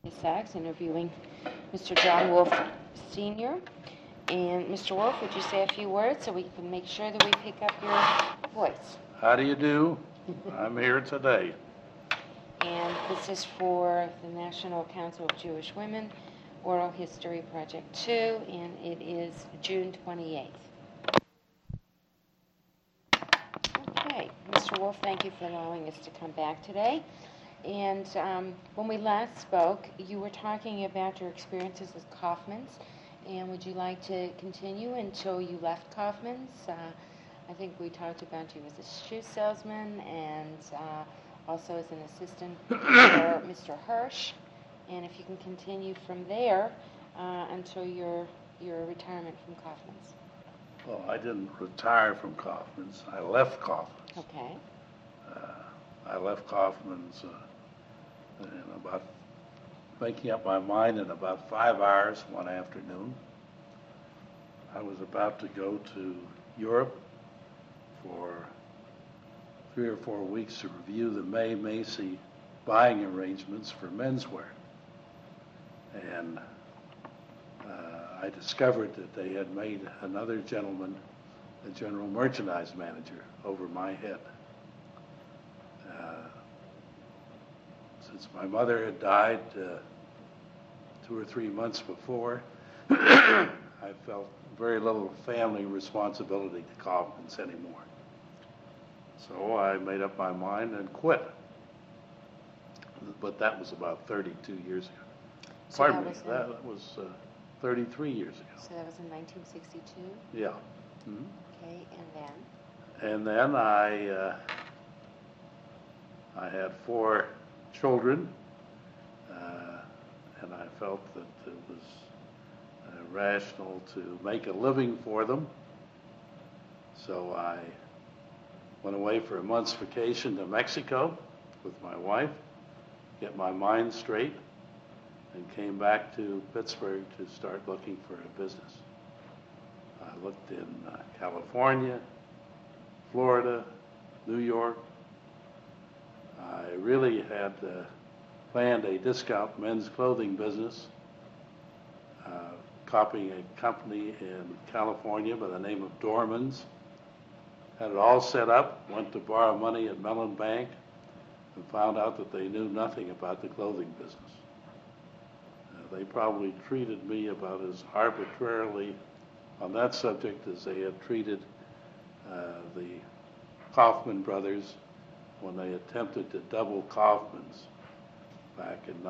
Sachs interviewing Mr. John Wolf Sr. And Mr. Wolf, would you say a few words so we can make sure that we pick up your voice? How do you do? I'm here today. And this is for the National Council of Jewish Women, Oral History Project 2, and it is June 28th. Okay, Mr. Wolf, thank you for allowing us to come back today. And when we last spoke, you were talking about your experiences with Kaufman's, and would you like to continue until you left Kaufman's? I think we talked about you as a shoe salesman and also as an assistant for Mr. Hirsch, and if you can continue from there until your retirement from Kaufman's. Well, I didn't retire from Kaufman's. I left Kaufman's. Okay. I left Kaufman's in about, making up my mind in about 5 hours one afternoon. I was about to go to Europe for 3 or 4 weeks to review the May Macy buying arrangements for menswear. And I discovered that they had made another gentleman a general merchandise manager over my head. Since my mother had died 2 or 3 months before, I felt very little family responsibility to Kaufman's anymore. So I made up my mind and quit. But that was about 32 years ago. So Pardon me, that was 33 years ago. So that was in 1962? Yeah. Mm-hmm. Okay, and then? And then I had 4 children, and I felt that it was rational to make a living for them. So I went away for a month's vacation to Mexico with my wife, get my mind straight, and came back to Pittsburgh to start looking for a business. I looked in California, Florida, New York. I really had planned a discount men's clothing business, copying a company in California by the name of Dorman's. Had it all set up, went to borrow money at Mellon Bank, and found out that they knew nothing about the clothing business. They probably treated me about as arbitrarily on that subject as they had treated the Kaufman brothers when they attempted to double Kaufman's back in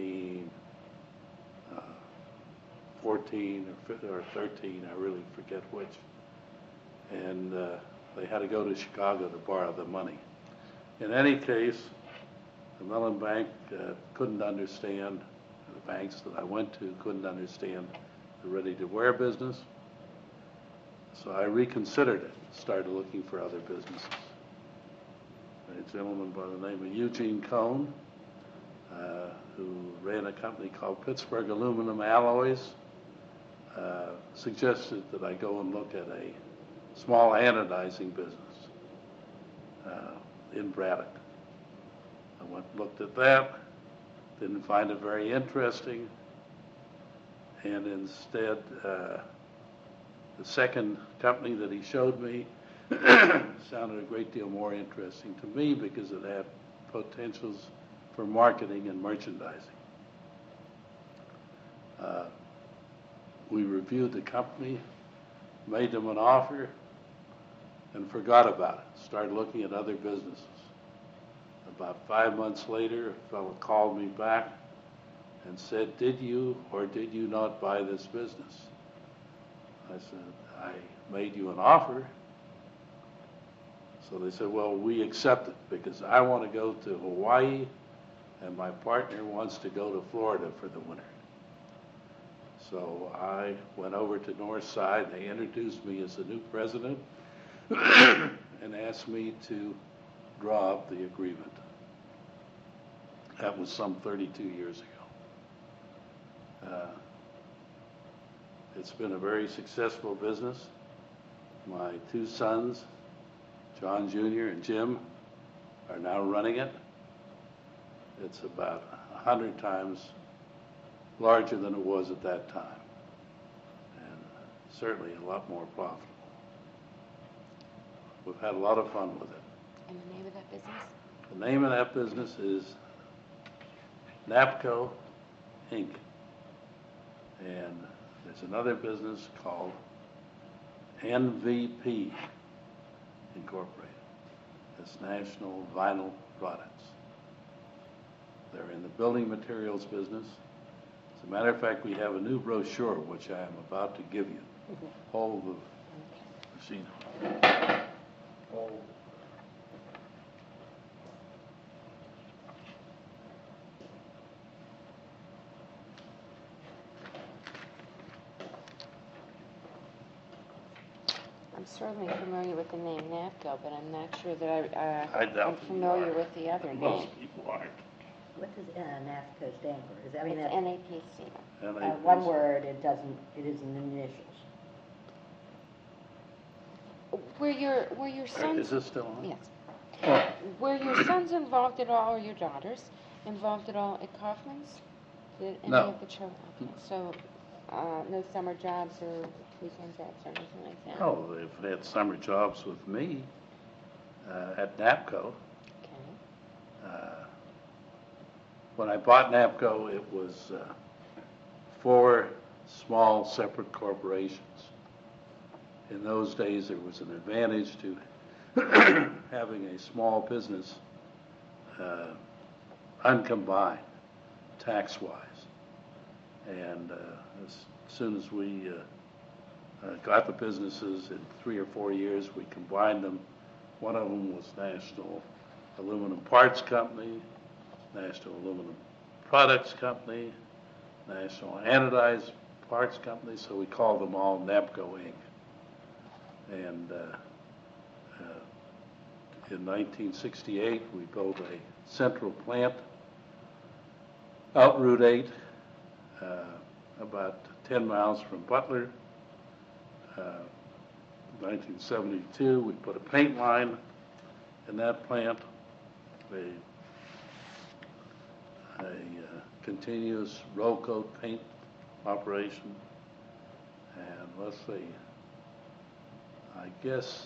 1914 or 13, I really forget which. And they had to go to Chicago to borrow the money. In any case, the Mellon Bank couldn't understand, the banks that I went to couldn't understand the ready-to-wear business. So I reconsidered it, started looking for other businesses. A gentleman by the name of Eugene Cohn, who ran a company called Pittsburgh Aluminum Alloys, suggested that I go and look at a small anodizing business in Braddock. I went and looked at that, didn't find it very interesting, and instead the second company that he showed me sounded a great deal more interesting to me because it had potentials for marketing and merchandising. We reviewed the company, made them an offer, and forgot about it. Started looking at other businesses. About 5 months later, a fellow called me back and said, "Did you or did you not buy this business?" I said, "I made you an offer." So they said, "Well, we accept it because I want to go to Hawaii and my partner wants to go to Florida for the winter." So I went over to Northside. They introduced me as the new president and asked me to draw up the agreement. That was some 32 years ago. It's been a very successful business. My 2 sons, John Jr. and Jim, are now running it. It's about 100 times larger than it was at that time, and certainly a lot more profitable. We've had a lot of fun with it. And the name of that business? The name of that business is NAPCO Inc. And there's another business called NVP Incorporated. It's National Vinyl Products. They're in the building materials business. As a matter of fact, we have a new brochure, which I am about to give you. Hold the machine. Hold. I'm certainly familiar with the name NAPCO, but I'm not sure that I doubt I'm that you familiar are. with the other name. Most people aren't. What does NAFCO stand for? Is that, It's that's, NAPC. And one word, it isn't initials. Were your Is sons? this still on? Yes. Oh, Were your sons involved at all, or your daughters involved at all at Kaufman's? Did any No. of the children? Okay. So, no summer jobs or weekend jobs or anything like that? Oh, they've had summer jobs with me at NAPCO. Okay. When I bought NAPCO, it was 4 small separate corporations. In those days, there was an advantage to having a small business uncombined, tax-wise. And as soon as we got the businesses in 3 or 4 years, we combined them. One of them was National Aluminum Parts Company, National Aluminum Products Company, National Anodized Parts Company, so we called them all NAPCO Inc. And in 1968, we built a central plant out Route 8, about 10 miles from Butler. 1972, we put a paint line in that plant, a continuous roll coat paint operation. And let's see, I guess,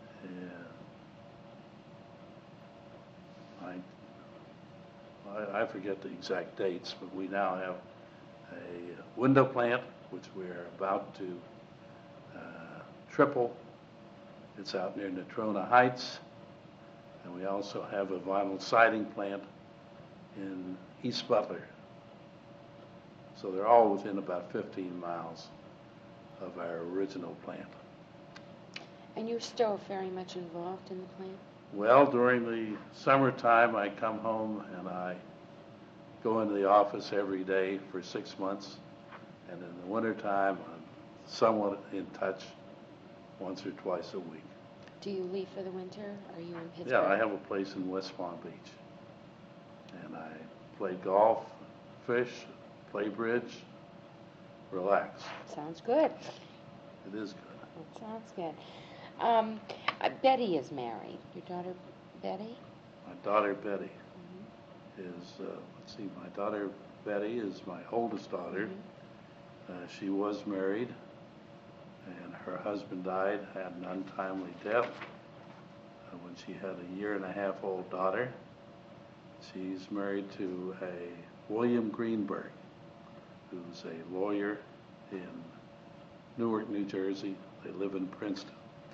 I forget the exact dates, but we now have a window plant, which we're about to triple. It's out near Natrona Heights. And we also have a vinyl siding plant in East Butler. So they're all within about 15 miles of our original plant. And you're still very much involved in the plant? Well, during the summertime, I come home and I go into the office every day for 6 months. And in the wintertime, I'm somewhat in touch once or twice a week. Do you leave for the winter? Are you in Pittsburgh? Yeah, I have a place in West Palm Beach. And I play golf, fish, play bridge, relax. Sounds good. It is good. It sounds good. Betty is married. Your daughter, Betty? My daughter, Betty, is, let's see, my daughter, Betty, is my oldest daughter. She was married, and her husband died, had an untimely death when she had a 1.5-year-old daughter. She's married to a William Greenberg, who's a lawyer in Newark, New Jersey. They live in Princeton.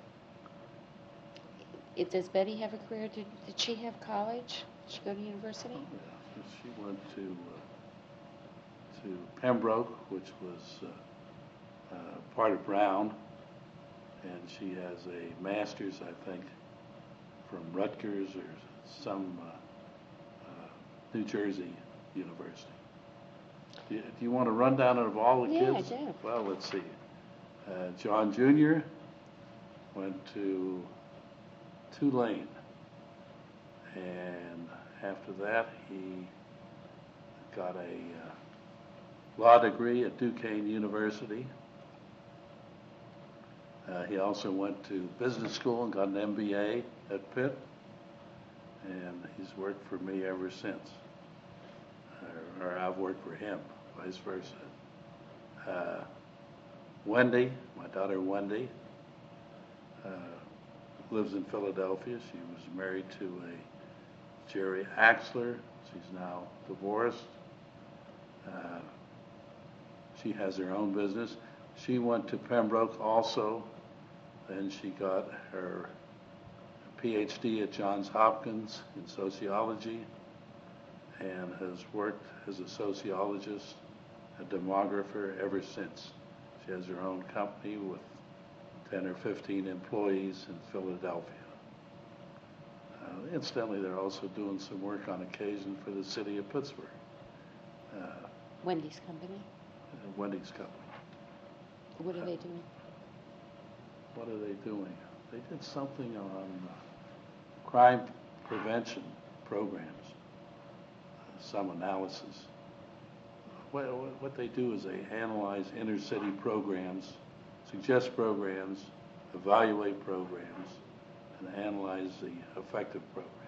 Does Betty have a career? Did she have college? Did she go to university? Yeah, she went to Pembroke, which was part of Brown, and she has a master's, I think, from Rutgers or some New Jersey university. Do you want a rundown of all the kids? Yeah, I do. Well, let's see. John Jr. went to Tulane, and after that he got a law degree at Duquesne University. He also went to business school and got an MBA at Pitt, and he's worked for me ever since, or I've worked for him vice versa. Wendy, my daughter Wendy, lives in Philadelphia. She was married to a Jerry Axler. She's now divorced. She has her own business. She went to Pembroke also. Then she got her PhD at Johns Hopkins in sociology and has worked as a sociologist, a demographer ever since. She has her own company with 10 or 15 employees in Philadelphia. Incidentally, they're also doing some work on occasion for the city of Pittsburgh. Wendy's company? Wendy's company. What are they doing? What are they doing? They did something on crime prevention programs, some analysis. What they do is they analyze inner city programs, suggest programs, evaluate programs, and analyze the effective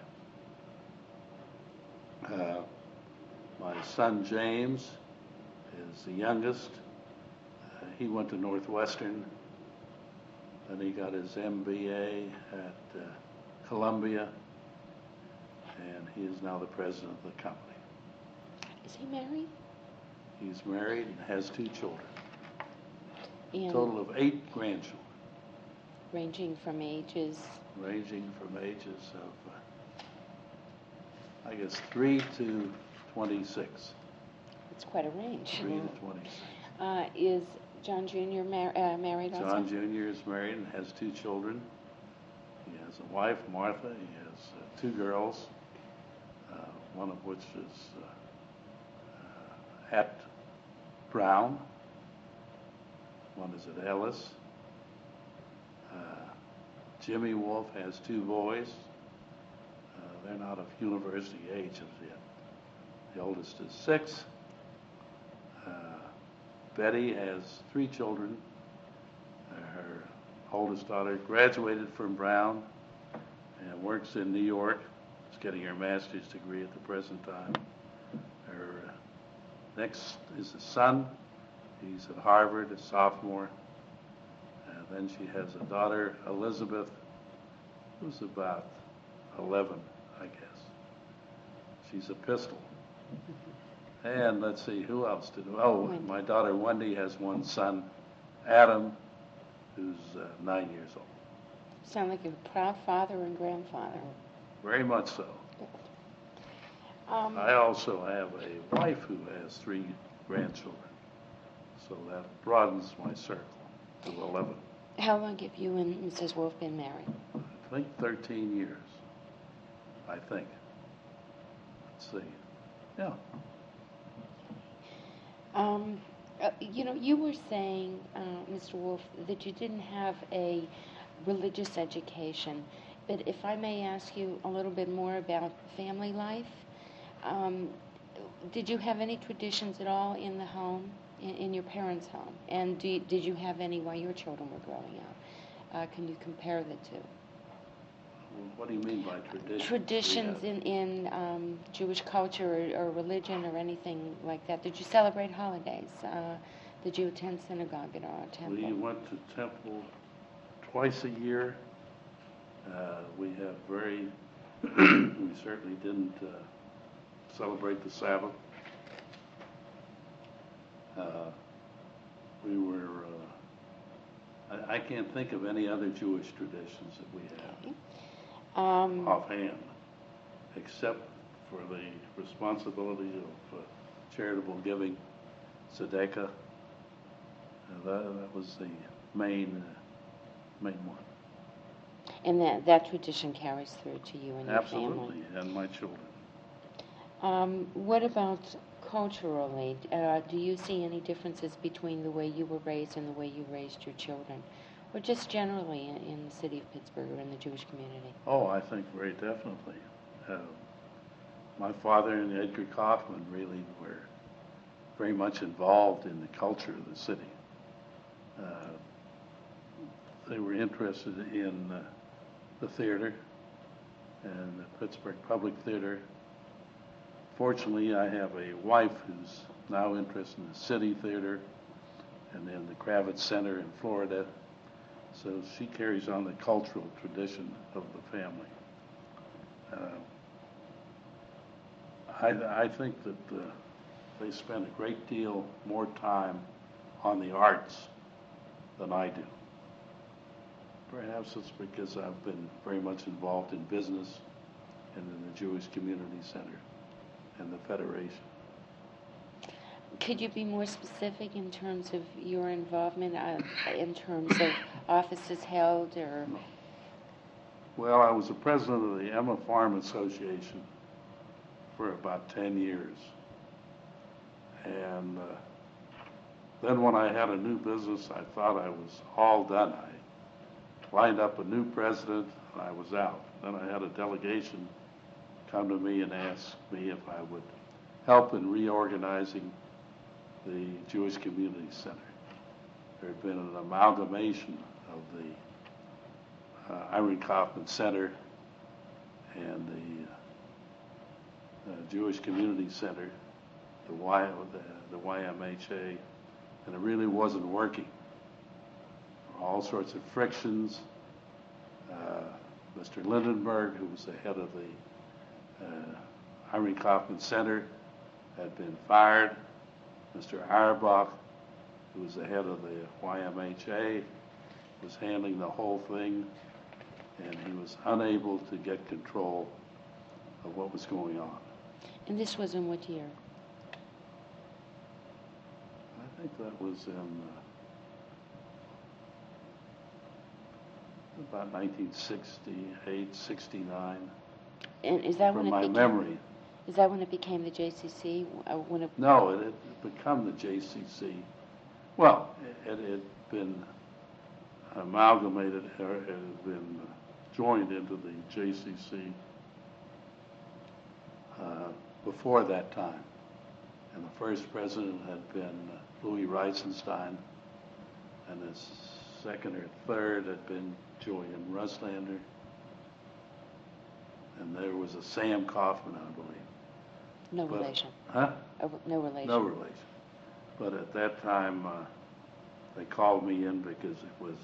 programs. My son James is the youngest. He went to Northwestern, then he got his MBA at Columbia, and he is now the president of the company. Is he married? He's married and has 2 children, And total of 8 grandchildren, ranging from ages? ranging from ages of, I guess, 3 to 26. It's quite a range. 3 to 26. Is John Jr. Married also? John Jr. is married and has 2 children. He has a wife, Martha. He has 2 girls, one of which is at Brown. One is at Ellis. Jimmy Wolf has 2 boys. They're not of university age as yet. The oldest is 6. Betty has 3 children. Her oldest daughter graduated from Brown and works in New York. She's getting her master's degree at the present time. Her next is a son. He's at Harvard, a sophomore. Then she has a daughter, Elizabeth, who's about 11, I guess. She's a pistol. And let's see, who else did? Oh, my daughter Wendy has 1 son, Adam, who's 9 years old. Sound like a proud father and grandfather. Very much so. I also have a wife who has 3 grandchildren, so that broadens my circle to 11. How long have you and Mrs. Wolf been married? I think 13 years. I think. Let's see. Yeah. You were saying, Mr. Wolf, that you didn't have a religious education, but if I may ask you a little bit more about family life, did you have any traditions at all in the home, in your parents' home? And did you have any while your children were growing up? Can you compare the two? What do you mean by traditions? Traditions in Jewish culture or religion or anything like that. Did you celebrate holidays? Did you attend synagogue at our temple? We went to temple twice a year. We have we certainly didn't celebrate the Sabbath. We were, I can't think of any other Jewish traditions that we have offhand, except for the responsibility of charitable giving, tzedakah. That was the main one. And that tradition carries through to you and your Absolutely, family. and my children. What about culturally? Do you see any differences between the way you were raised and the way you raised your children? Or just generally in the city of Pittsburgh or in the Jewish community? Oh, I think very definitely. My father and Edgar Kaufman really were very much involved in the culture of the city. They were interested in the theater and the Pittsburgh Public Theater. Fortunately, I have a wife who's now interested in the City Theater and then the Kravitz Center in Florida. So she carries on the cultural tradition of the family. I think that they spend a great deal more time on the arts than I do. Perhaps it's because I've been very much involved in business and in the Jewish Community Center and the Federation. Could you be more specific in terms of your involvement, in terms of offices held or? Well, I was the president of the Emma Farm Association for about 10 years. And then when I had a new business, I thought I was all done. I lined up a new president, and I was out. Then I had a delegation come to me and ask me if I would help in reorganizing the Jewish Community Center. There had been an amalgamation of the Irene Kaufman Center and the Jewish Community Center, the YMHA, and it really wasn't working. There were all sorts of frictions. Mr. Lindenberg, who was the head of the Irene Kaufman Center, had been fired. Mr. Auerbach, who was the head of the YMHA, was handling the whole thing, and he was unable to get control of what was going on. And this was in what year? I think that was in about 1968, 69, And is that when from it my became? memory. Is that when it became the JCC? When it? No, it had become the JCC. Well, it had been amalgamated, or it had been joined into the JCC before that time. And the first president had been Louis Reisenstein, and the second or third had been Julian Ruslander, and there was a Sam Kaufman, I believe. No relation. Huh? No relation. No relation. But at that time, they called me in because it was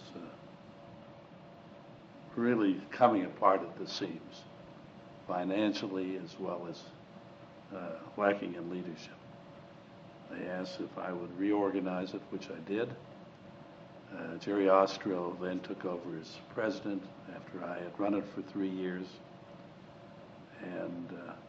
really coming apart at the seams, financially as well as lacking in leadership. They asked if I would reorganize it, which I did. Jerry Ostro then took over as president after I had run it for 3 years. And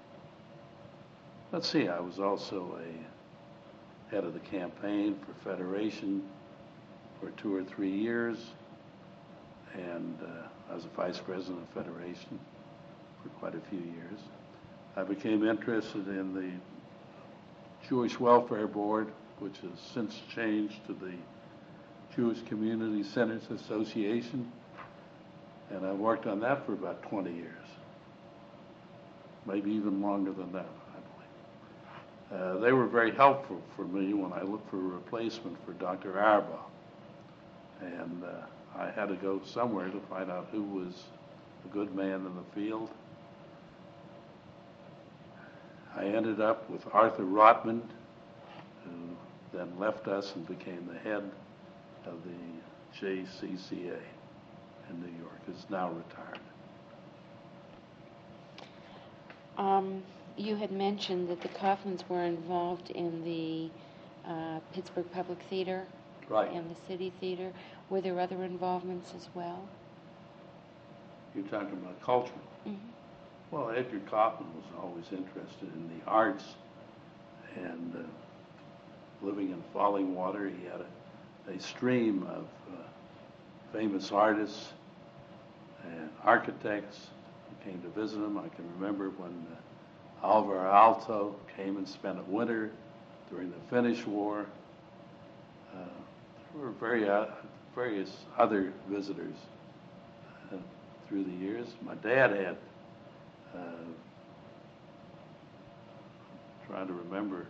let's see, I was also a head of the campaign for Federation for 2 or 3 years. And I was a vice president of Federation for quite a few years. I became interested in the Jewish Welfare Board, which has since changed to the Jewish Community Centers Association, and I worked on that for about 20 years, maybe even longer than that, I believe. They were very helpful for me when I looked for a replacement for Dr. Auerbach, and I had to go somewhere to find out who was a good man in the field. I ended up with Arthur Rotman, who then left us and became the head of the JCCA in New York, is now retired. You had mentioned that the Kaufmans were involved in the Pittsburgh Public Theater. Right. And the City Theater. Were there other involvements as well? You're talking about cultural. Mm-hmm. Well, Edgar Kaufman was always interested in the arts, and living in Fallingwater, he had a stream of famous artists and architects who came to visit him. I can remember when Alvar Aalto came and spent a winter during the Finnish War. There were various other visitors through the years. My dad had, trying to remember,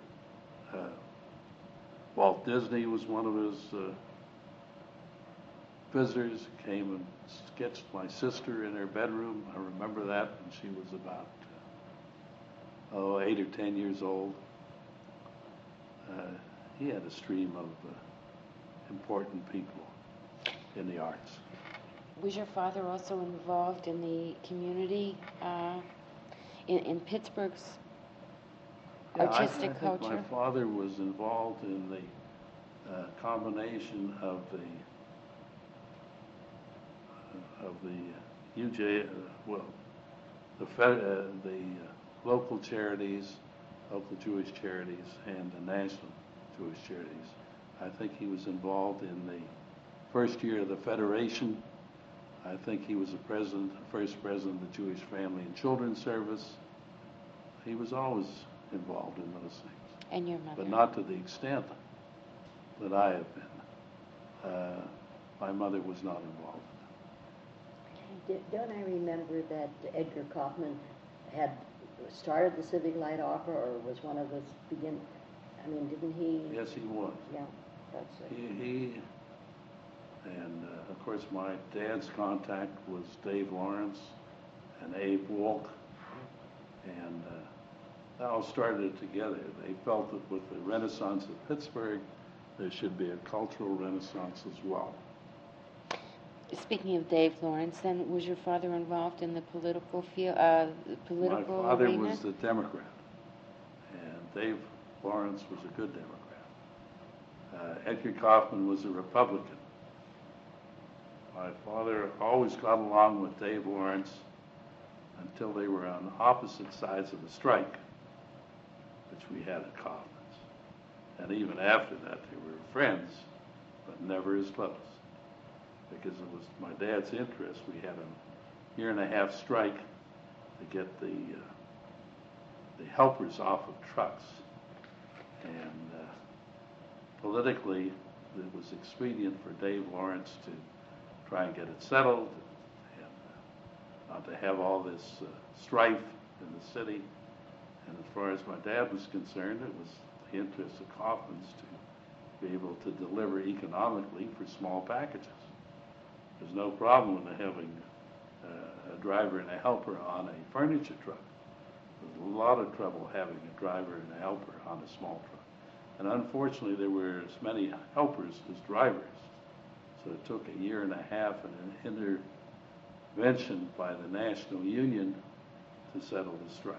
Walt Disney was one of his visitors, came and sketched my sister in her bedroom. I remember that when she was about 8 or 10 years old. he had a stream of important people in the arts. Was your father also involved in the community in Pittsburgh's artistic I think culture? my father was involved in the combination of the UJ, the local charities, local Jewish charities, and the national Jewish charities. I think he was involved in the first year of the Federation. I think he was the first president of the Jewish Family and Children's Service. He was always involved in those things. And your mother? But not to the extent that I have been. My mother was not involved. Don't I remember that Edgar Kaufman had started the Civic Light Opera, or was one of the didn't he? Yes, he was. Yeah, that's it. And of course my dad's contact was Dave Lawrence and Abe Wolk, and that all started together. They felt that with the Renaissance of Pittsburgh, there should be a cultural renaissance as well. Speaking of Dave Lawrence, then, was your father involved in the political field, My father arena? was the Democrat, and Dave Lawrence was a good Democrat. Edgar Kaufman was a Republican. My father always got along with Dave Lawrence until they were on opposite sides of the strike, which we had at Kaufman's. And even after that, they were friends, but never as close. Because it was my dad's interest. We had a 1.5-year strike to get the helpers off of trucks. And politically, it was expedient for Dave Lawrence to try and get it settled and not to have all this strife in the city. And as far as my dad was concerned, it was the interest of Kaufman's to be able to deliver economically for small packages. There's no problem in having a driver and a helper on a furniture truck. There's a lot of trouble having a driver and a helper on a small truck. And unfortunately, there were as many helpers as drivers. So it took 1.5 years and an intervention by the National Union to settle the strike.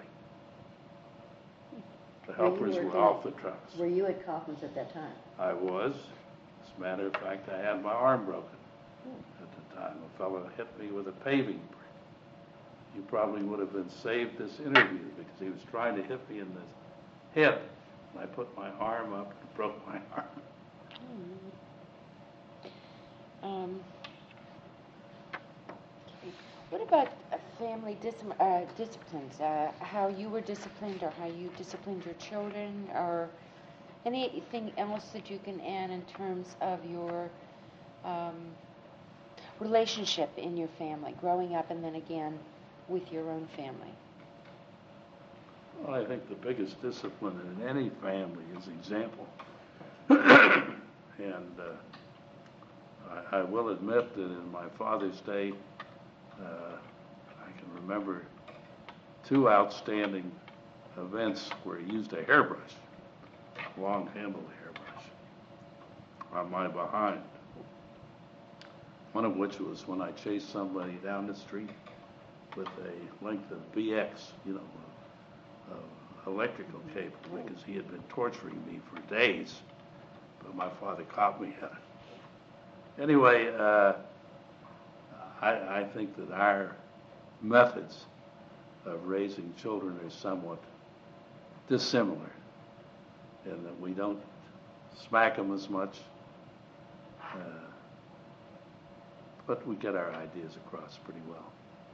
The helpers were off the trucks. Were you at Kaufman's at that time? I was. As a matter of fact, I had my arm broken at the time. A fellow hit me with a paving brick. You probably would have been saved this interview because he was trying to hit me in the head. And I put my arm up and broke my arm. What about family disciplines? How you were disciplined, or how you disciplined your children, or anything else that you can add in terms of your relationship in your family, growing up and then again with your own family? Well, I think the biggest discipline in any family is example. And I will admit that in my father's day, I can remember 2 outstanding events where he used a hairbrush, a long-handled hairbrush, on my behind. One of which was when I chased somebody down the street with a length of VX, electrical cable, because he had been torturing me for days, but my father caught me at it. Anyway, I think that our methods of raising children are somewhat dissimilar, in that we don't smack them as much, but we get our ideas across pretty well.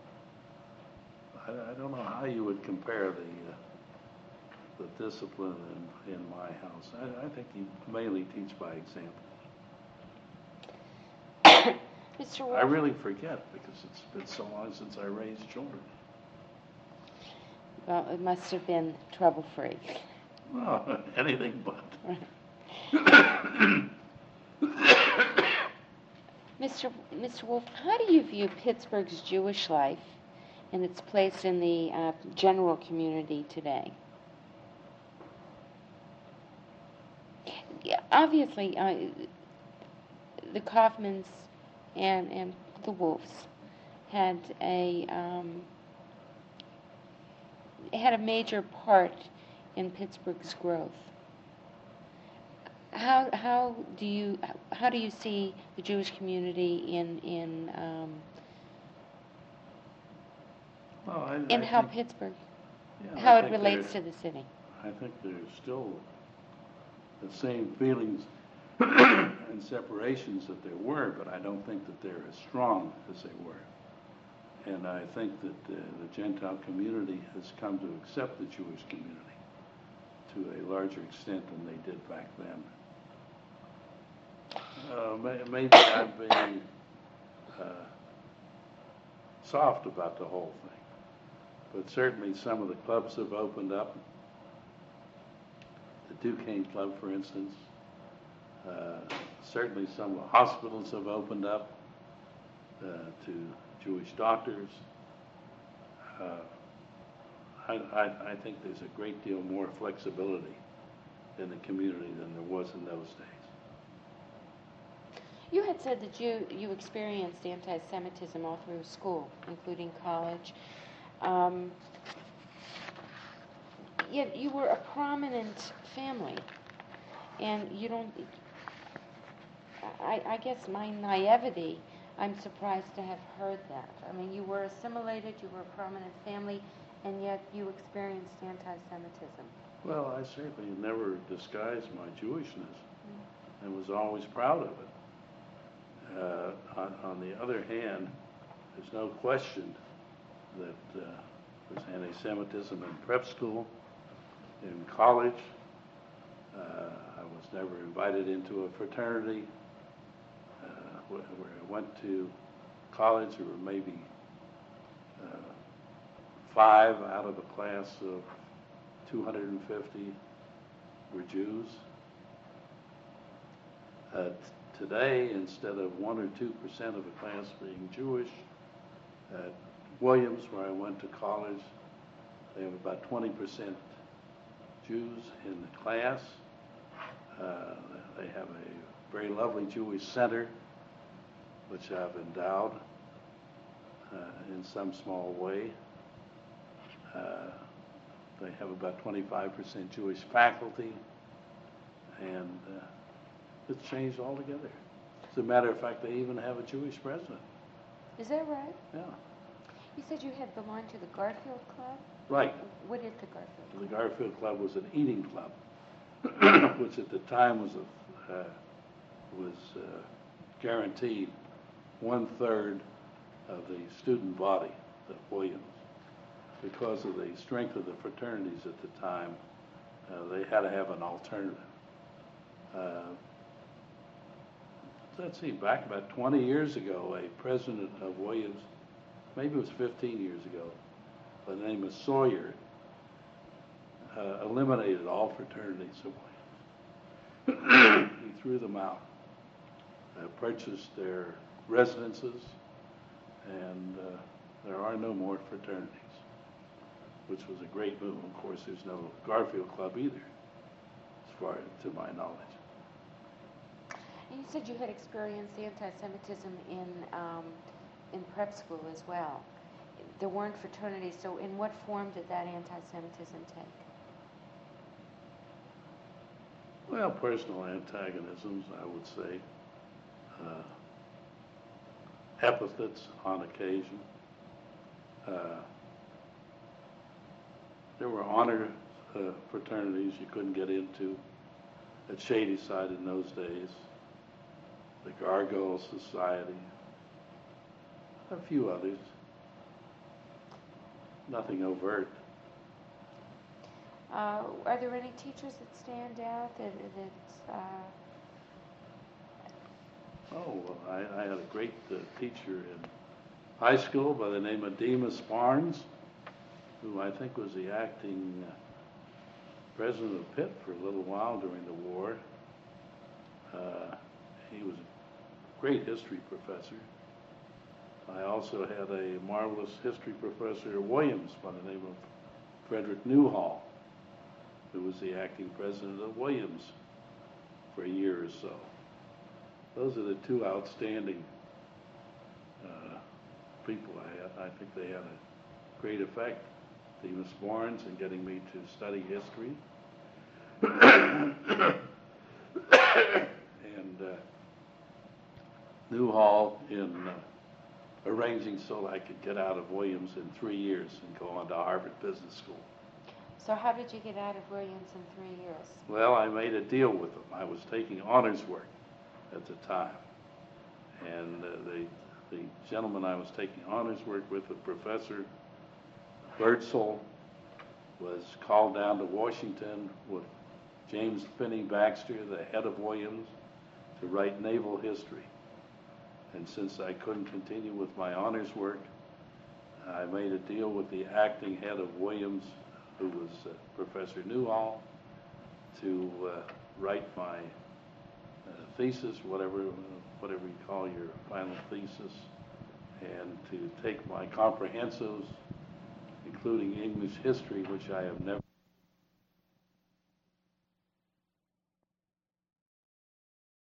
I don't know how you would compare the discipline in my house. I think you mainly teach by example. Mr. Wolf? I really forget because it's been so long since I raised children. Well, it must have been trouble-free. Well, anything but. Mr. Wolf, how do you view Pittsburgh's Jewish life and its place in the general community today? yeah, obviously, the Kaufmans and the Wolves had a major part in Pittsburgh's growth. How do you see the Jewish community in how think, Pittsburgh, yeah, how I it think relates to the city? I think there's still the same feelings and separations that there were, but I don't think that they're as strong as they were. And I think that the Gentile community has come to accept the Jewish community to a larger extent than they did back then. Maybe I'm being soft about the whole thing, but certainly some of the clubs have opened up. The Duquesne Club, for instance. Certainly some of the hospitals have opened up to Jewish doctors. I think there's a great deal more flexibility in the community than there was in those days. You had said that you experienced anti-Semitism all through school, including college. Yet you were a prominent family, and you don't. I guess my naivety, I'm surprised to have heard that. I mean, you were assimilated, you were a prominent family, and yet you experienced anti-Semitism. Well, I certainly never disguised my Jewishness and was always proud of it. On the other hand, there's no question that there's anti-Semitism in prep school, in college. I was never invited into a fraternity. Where I went to college, there were maybe 5 out of a class of 250 were Jews. Today, instead of 1 or 2% of the class being Jewish, at Williams, where I went to college, they have about 20% Jews in the class. They have a very lovely Jewish center, which I've endowed in some small way. They have about 25% Jewish faculty, and it's changed altogether. As a matter of fact, they even have a Jewish president. Is that right? Yeah. You said you had belonged to the Garfield Club? Right. What is the Garfield Club? The Garfield Club was an eating club, which at the time was guaranteed 1/3 of the student body at Williams. Because of the strength of the fraternities at the time, they had to have an alternative. Let's see, back about 20 years ago, a president of Williams, maybe it was 15 years ago, by the name of Sawyer, eliminated all fraternities at Williams. He threw them out, purchased their residences, and there are no more fraternities, which was a great move. Of course, there's no Garfield Club either, as far to my knowledge. And you said you had experienced anti-Semitism in prep school as well. There weren't fraternities, so in what form did that anti-Semitism take? Well, personal antagonisms, I would say. Epithets on occasion. There were honor fraternities you couldn't get into at Shadyside in those days. The Gargoyle Society. A few others. Nothing overt. Are there any teachers that stand out I had a great teacher in high school by the name of Demas Barnes, who I think was the acting president of Pitt for a little while during the war. He was a great history professor. I also had a marvelous history professor at Williams by the name of Frederick Newhall, who was the acting president of Williams for a year or so. Those are the two outstanding people I had. I think they had a great effect. Themis Barnes in getting me to study history. And Newhall in arranging so I could get out of Williams in 3 years and go on to Harvard Business School. So how did you get out of Williams in 3 years? Well, I made a deal with them. I was taking honors work at the time. And the gentleman I was taking honors work with, the Professor Birdsall, was called down to Washington with James Finney Baxter, the head of Williams, to write naval history. And since I couldn't continue with my honors work, I made a deal with the acting head of Williams, who was Professor Newhall, to write my thesis, whatever you call your final thesis, and to take my comprehensives, including English history, which I have never